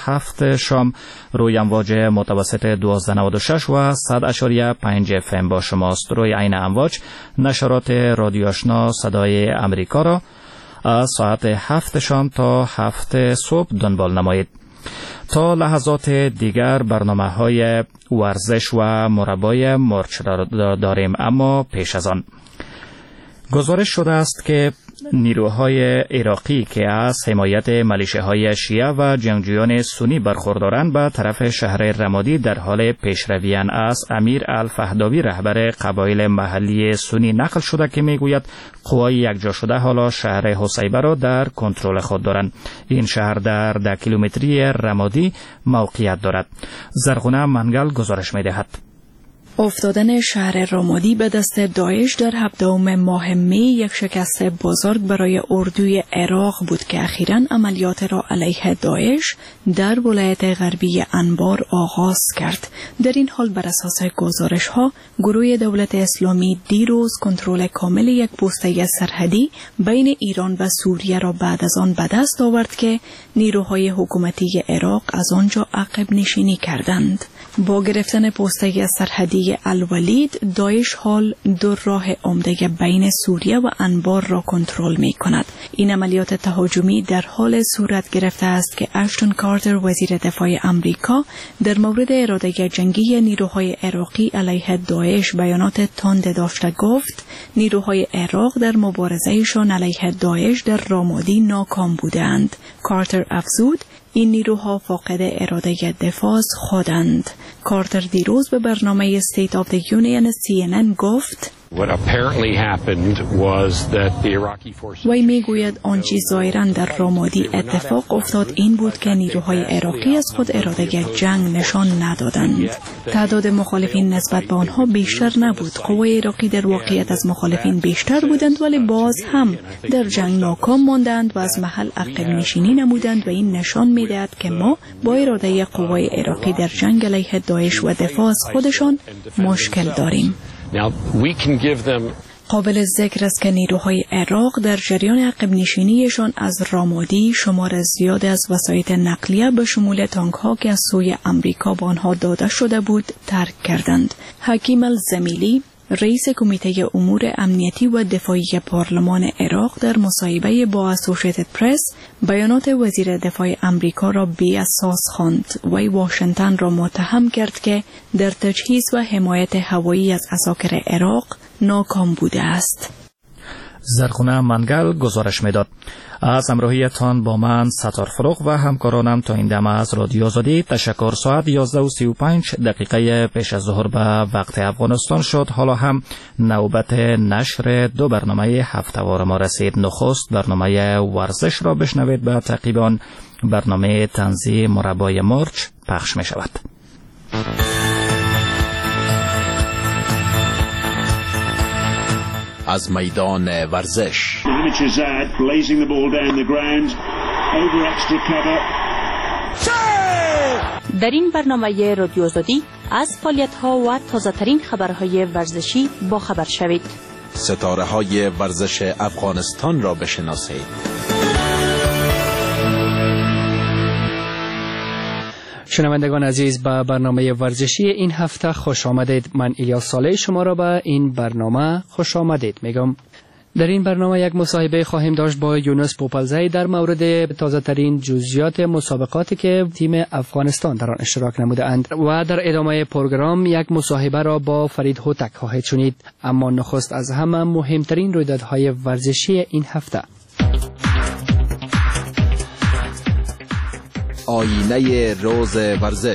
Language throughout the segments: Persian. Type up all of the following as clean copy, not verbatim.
7 شام روی امواج متوسط 1296 و 100.5 FM با شماست. روی عین امواج نشرات رادیو آشنا صدای امریکا را از ساعت 7 شام تا 7 صبح دنبال نمایید. تا لحظات دیگر برنامه‌های ورزش و مربای مرچ را داریم، اما پیش از آن گزارش شده است که نیروهای عراقی که از حمایت ملیشه‌های شیعه و جنگجویان سنی برخوردارند به طرف شهر رمادی در حال پیشرویان از امیر الفهداوی رهبر قبایل محلی سنی نقل شده که میگوید قوای یکجا شده حالا شهر حسیبه را در کنترل خود دارند. این شهر در 10 کیلومتری رمادی موقعیت دارد. زرغونه منگل گزارش می‌دهد. افتادن شهر رمادی به دست داعش در 17 ماه می یک شکست بزرگ برای اردوی عراق بود که اخیراً عملیات را علیه داعش در ولایت غربی انبار آغاز کرد. در این حال بر اساس گزارش ها گروه دولت اسلامی دیروز کنترل کامل یک پوسته سرحدی بین ایران و سوریه را بعد از آن به دست آورد که نیروهای حکومتی عراق از آنجا عقب نشینی کردند. با گرفتن پوسته سرحدی الولید، داعش حال دو راه عمده بین سوریه و انبار را کنترل می کند. این عملیات تهاجمی در حال صورت گرفته است که اشتون کارتر وزیر دفاع امریکا در مورد اراده جنگی نیروهای عراقی علیه داعش بیانات تند داشته گفت نیروهای عراق در مبارزهشان علیه داعش در رمادی ناکام بودند. کارتر افزود این نیروها فاقد اراده دفاع خودند. کارتر دیروز به برنامه State of the Union CNN گفت وی میگوید آنچه ظاهراً در رمادی اتفاق افتاد این بود که نیروهای عراقی از خود اراده جنگ نشان ندادند. تعداد مخالفین نسبت به آنها بیشتر نبود. قوای عراقی در واقعیت از مخالفین بیشتر بودند ولی باز هم در جنگ ناکام ماندند و از محل عقب نشینی نمودند و این نشان میدهد که ما با اراده قوای عراقی در جنگ علیه داعش و دفاع از خودشان مشکل داریم. قابل ذکر است که نیروهای عراق در جریان عقب نشینیشان از رمادی شمار زیاد از وسایط نقلیه به شمول تانک‌ها که از سوی امریکا به آنها داده شده بود ترک کردند. حکیم الزمیلی رئیس کمیته امور امنیتی و دفاعی پارلمان عراق در مصاحبه با اسوسییتد پرس بیانات وزیر دفاع امریکا را بی اساس خواند. وی واشنگتن را متهم کرد که در تجهیز و حمایت هوایی از عساکر عراق ناکام بوده است. زرغونه منگل گزارش میداد. از همراهیتان با من ستار فروغ و همکارانم تا این دم از رادیو آزادی تشکر. ساعت 11:35 پیش از ظهر به وقت افغانستان شد. حالا هم نوبت نشر دو برنامه هفته‌وار ما رسید. نخست برنامه ورزش را بشنوید، به تعقیب آن برنامه طنزی مربای مرچ پخش می شود. از میدان ورزش در این برنامه رادیو آزادی از فعالیت‌ها و تازه‌ترین خبرهای ورزشی با خبر شوید. ستاره‌های ورزش افغانستان را بشناسید. شنوندگان عزیز، به برنامه ورزشی این هفته خوش آمدید. من الیاس صالح شما را به این برنامه خوش آمدید میگم. در این برنامه یک مصاحبه خواهیم داشت با یونس پوپلزی در مورد تازه ترین جزئیات مسابقاتی که تیم افغانستان در آن اشتراک نموده اند و در ادامه پروگرام یک مصاحبه را با فرید هوتک خواهید شنید. اما نخست از همه مهمترین رویدادهای ورزشی این هفته. آینه روز ورزش.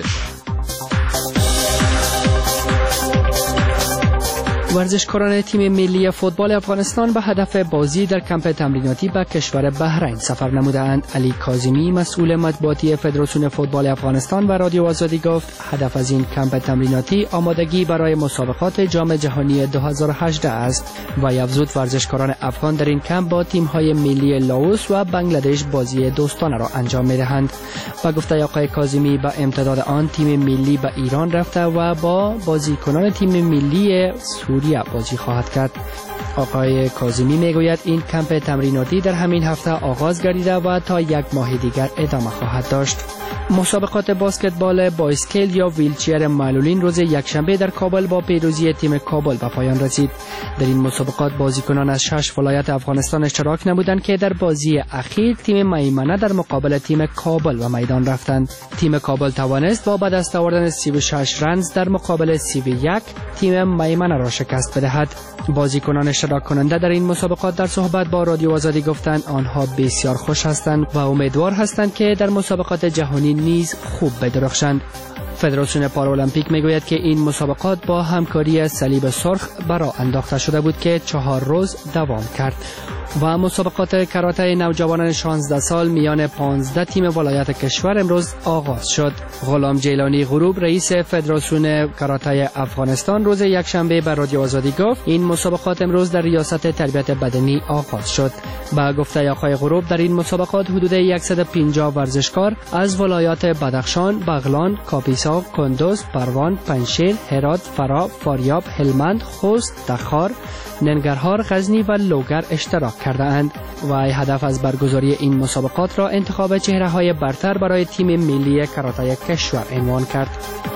ورزشکاران تیم ملی فوتبال افغانستان به هدف بازی در کمپ تمریناتی به کشور بحرین سفر نمودند. علی کاظمی مسئول مطبوعاتی فدراسیون فوتبال افغانستان و رادیو آزادی گفت هدف از این کمپ تمریناتی آمادگی برای مسابقات جام جهانی 2018 است و افزود ورزشکاران افغان در این کمپ با تیم‌های ملی لاوس و بنگلادش بازی دوستانه را انجام می‌دهند. و گفته آقای کاظمی به امتداد آن تیم ملی به ایران رفته و با بازیکنان تیم ملی سوریه بازی خواهد کرد. آقای کاظمی میگوید این کمپ تمریناتی در همین هفته آغاز گردیده و تا یک ماه دیگر ادامه خواهد داشت. مسابقات بسکتبال با اسکیل یا ویلچیر معلولین روز یکشنبه در کابل با پیروزی تیم کابل به پایان رسید. در این مسابقات بازیکنان از 6 ولایت افغانستان اشتراک نمودند که در بازی اخیر تیم میمنه در مقابل تیم کابل و میدان رفتند. تیم کابل توانست با به دست آوردن 36 رنز در مقابل 31 تیم میمنه را شکست بدهد. بازیکنان اشتراک کننده در این مسابقات در صحبت با رادیو آزادی گفتند آنها بسیار خوش هستند و امیدوار هستند که در مسابقات جهانی نیز خوب بدرخشند. فدراسیون پارالمپیک میگوید که این مسابقات با همکاری صلیب سرخ برا انداخته شده بود که 4 روز دوام کرد. و مسابقات کاراته نوجوانان 16 سال میان 15 تیم ولایت کشور امروز آغاز شد. غلام جیلانی غروب رئیس فدراسیون کاراته افغانستان روز یکشنبه به رادیو آزادی گفت این مسابقات امروز در ریاست تربیت بدنی آغاز شد. با گفته آقای غروب در این مسابقات حدود 150 ورزشکار از ولایات بدخشان، بغلان، کاپیسا، کندوز، پروان، پنجشیر، هرات، فرا، فاریاب، هلمند، خوست، تخار، ننگرهار، غزنی و لوگر اشتراک کرده اند و هدف از برگزاری این مسابقات را انتخاب چهره‌های برتر برای تیم ملی کاراته کشور عنوان کرد.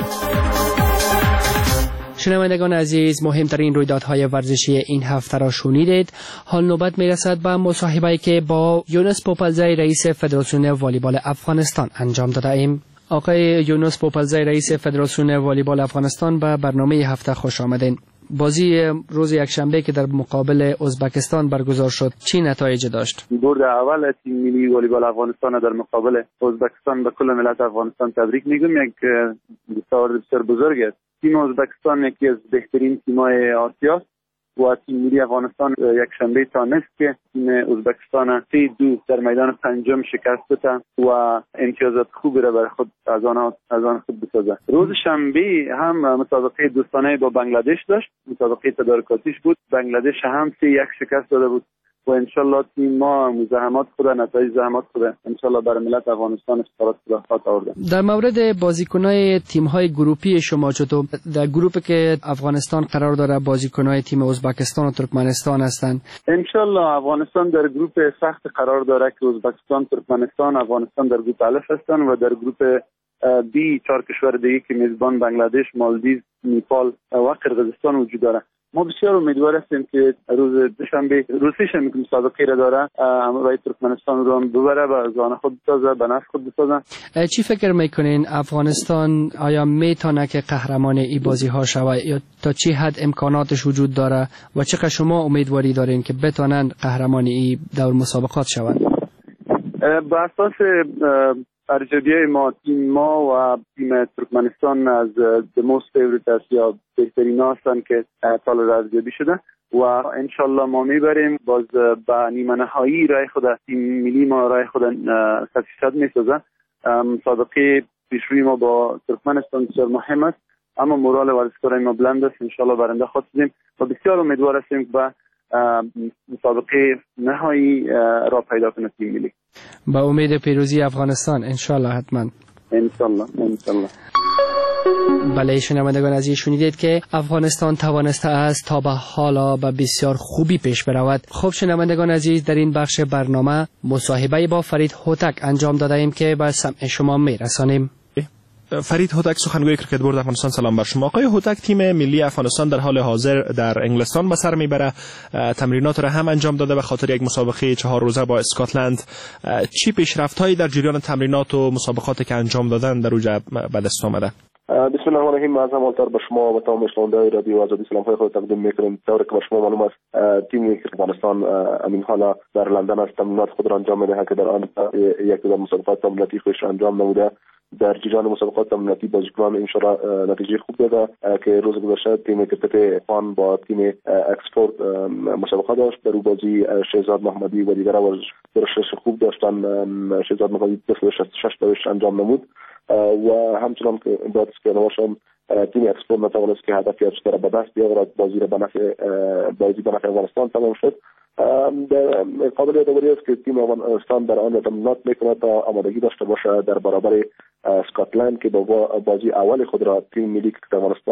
شنوندگان عزیز، مهمترین رویدادهای ورزشی این هفته را شنیدید. حال نوبت میرسد به مصاحبه‌ای که با یونس پوپلزی رئیس فدراسیون والیبال افغانستان انجام داده ایم. آقای یونس پوپلزی رئیس فدراسیون والیبال افغانستان به برنامه هفته خوش آمدین. بازی روز یکشنبه که در مقابل ازبکستان برگزار شد چی نتایج داشت؟ برد اول تیم ملی والیبال افغانستان در مقابل ازبکستان به کل ملت افغانستان تبریک میگم. یک دستاورد بسیار بزرگ است. تیم ازبکستان یکی از بهترین تیم‌های آسیا است و تیم ملی افغانستان یکشنبه تانست که تیم ازبکستان 3-2 در میدان پنجم شکست داد و امتیازات خوبی را برای خود از آن خود بسازد. روز شنبه هم مسابقه دوستانه با بنگلادش داشت. مسابقه تدارکاتیش بود. بنگلادش هم 3-1 شکست داده بود و انشالله تیم ما مزاحمات خود نتایج زحمات خود انشالله برای ملت افغانستان افتخارات خود آورده. در مورد بازیکن‌های تیم‌های گروپی شما چطور؟ در گروپی که افغانستان قرار داره بازیکن‌های تیم ازبکستان و ترکمنستان هستند. انشالله افغانستان در گروپ سخت قرار داره که ازبکستان، ترکمنستان، افغانستان در گروپ الف هستند و در گروپ بی 4 کشور دیگه که میزبان بنگلادش، مالدیو، نیپال و قرقیزستان وجود داره. ما بسیار امیدوار هستیم که روز دوشنبه که مسابقه را داره برای ترکمنستان رو ببره و زانه خود بسازه، به نفع خود بسازه. چی فکر میکنین افغانستان آیا میتونه که قهرمان این بازی ها شود یا تا چی حد امکاناتش وجود داره و چقدر شما امیدواری دارین که بتونن قهرمان این دور مسابقات شوند؟ به اساس ارزیابی ما، تیم ما و تیم ترکمنستان از the most favorite یا بهترین هستند که سال ارزیابی شده و انشالله ما میبریم. باز به نیمه نهایی رای خود تیم ملی ما رای خود 100% میسازه. مسابقه پیشروی ما با ترکمنستان بسیار مهم است اما مورال ورزشکاران ما بلند است. انشالله برنده خواهیم و بسیار امیدوار هستیم به مسابقه نهایی را پیدا کنه تیم ملی. با امید پیروزی افغانستان انشالله حتما. انشالله. بله شنوندگان عزیز، شنیدید که افغانستان توانسته است تا به حالا به بسیار خوبی پیش برود. خب شنوندگان عزیز، در این بخش برنامه مصاحبه با فرید هوتک انجام داده ایم که به سمع شما میرسانیم. فرید هوتک، سخنگوی کرکت بورد افغانستان، سلام بر شما. آقای هوتک، تیم ملی افغانستان در حال حاضر در انگلستان به سر میبره، تمرینات را هم انجام داده به خاطر یک مسابقه 4 روزه با اسکاتلند. چی پیشرفت‌هایی در جریان تمرینات و مسابقاتی که انجام دادن در اوجه به دست آمده؟ بسم الله الرحمن الرحیم. از اول به شما و تمام شنوندگان رادیو آزادی سلام‌های خود تقدیم می‌کنیم. طوری که به شما معلوم است تیم ملی افغانستان امین حالا در لندن است تمرینات خود را انجام می‌دهد که در آن یک دو مسابقات تمریناتی خودش انجام نموده. در جریان مسابقات تمریناتی بازیکنان انشالله نتیجه خوب داده که روز گذشته تیم کرکت افغان با تیم اکسفورد مسابقه داشت. در او بازی شهزاد محمدی و دیگر ورزشکاران خوب داشتن. شهزاد محمدی 266 دوش انجام نمود و همچنان که بعد از که نواشم تیم اکسفورد نتوانست که هدفی از به دست بیاورد. بازی را به نفع افغانستان تمام شد. قابل یادآوری است که تیم افغانستان در آن تمرینات میکند تا آمادگی داشته باشه در برابر اسکاتلند که با بازی اول خود را تیم ملی افغانستان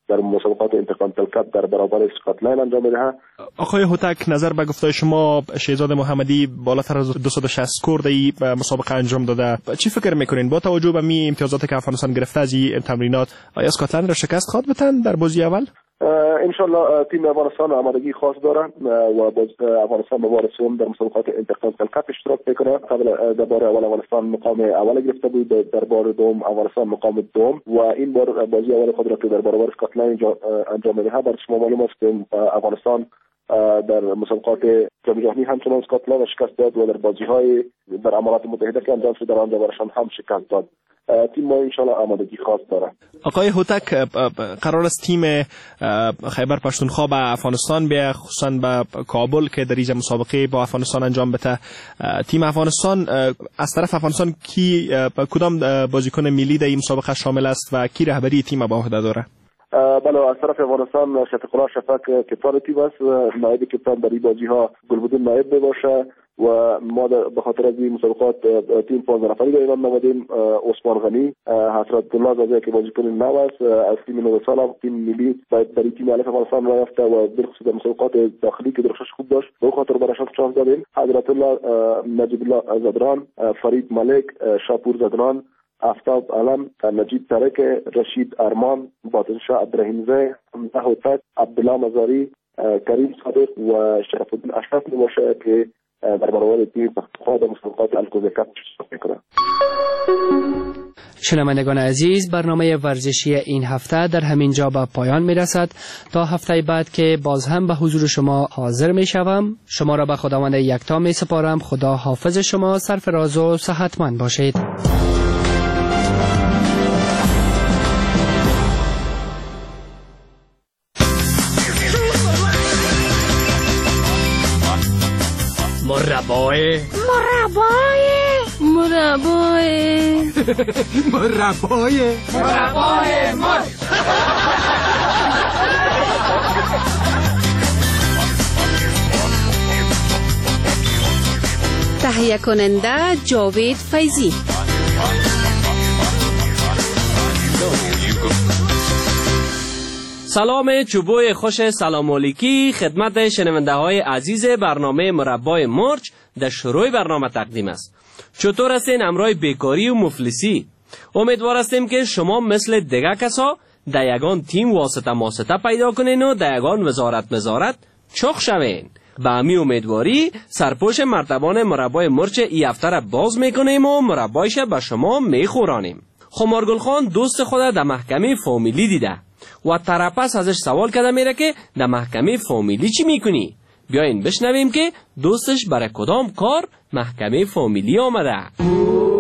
در مسابقات اینترکانتیننتال کاپ در برابر اسکاتلند انجام می‌دهد. آقای هوتک، نظر به گفته شما شهزاد محمدی بالاتر از 260 سکور در این مسابقه انجام داده. چی فکر میکنین با توجه به می امتیازاتی که افغانستان گرفته از این تمرینات آیا اسکاتلند را شکست خواهد بدن در بازی اول؟ انشالله تیم افغانستان آمادگی خاص دارد و افغانستان به بار سوم در مسابقات اینترکانتیننتال کاپ اشتراک میکنه. قبل در بار اول افغانستان مقام اول گرفته بود، در بار دوم افغانستان مقام دوم و این بار بازی اول خود را که در برابر اسکاتلند انجام میده. بر شما معلوم است که افغانستان در مسابقات جام جهانی همچنان اسکاتلند شکست داد و در بازی‌های در امارات متحده که انجام شد در آنجا برشان هم شکست داد. تیم ما انشالله آمادگی خاص داره. آقای هوتک، قرار است تیم خیبر پختونخوا به افغانستان بیا، خصوصا به کابل که در این مسابقه با افغانستان انجام بده. تیم افغانستان از طرف افغانستان کی کدام بازیکن ملی در این مسابقه شامل است و کی رهبری تیم به عهده داره؟ بله، از طرف افغانستان شفیق الله شفق کپتان تیم است، نایب کپتان در این بازی ها گلبدین نایب باشه و ما به خاطر از این مسابقات تیم 15 نفری در ایران نمودیم. عثمان غنی، حسرت الله زاده که بازیکن نو است از تیم 9 سال تیم ملی برای تیم الف افغانستان رفته و بالخصوص در مسابقات داخلی که درخشش خوب داشت به خاطر براشون شانس دادیم. حضرت الله نجیب الله زدران، فرید ملک، شاپور زدران، آفتاب علم، نجیب ترک، رشید ارمان، باطن شاه ابراهیم زی، حمزه هوتک، عبدالله مزاری، کریم صادق و شرف الدین اشرف باشه که در برابر تیم پختونخوا در مسابقات الکوزه کاپ شرکت میکنند. شنوندگان عزیز، برنامه ورزشی این هفته در همین جا به پایان میرسد. تا هفته بعد که باز هم به حضور شما حاضر میشوم، شما را به خداوند یکتا میسپارم. خدا حافظ شما، سرفراز و صحتمند باشید. مربای تهیه کننده جاوید فیضی. سلام چوبوی خوش سلام علیکی خدمت شنونده های عزیز برنامه مربای مرچ در شروع برنامه تقدیم است. چطور هستین امرای بیکاری و مفلسی؟ امیدوار هستیم که شما مثل دیگه کسا در یگان تیم واسطه پیدا کنین و در یگان وزارت چخ شوین. به امی امیدواری سرپوش مرتبان مربای مرچ ای هفته را باز میکنیم و مربایش به شما میخورانیم. خمارگل خان دوست خود در محکمه فامیلی دیده و تراپس ازش سوال کرده میره که در محکمه فامیلی چی میکنی؟ بیاین بشنویم که دوستش برای کدام کار محکمه فامیلی آمده.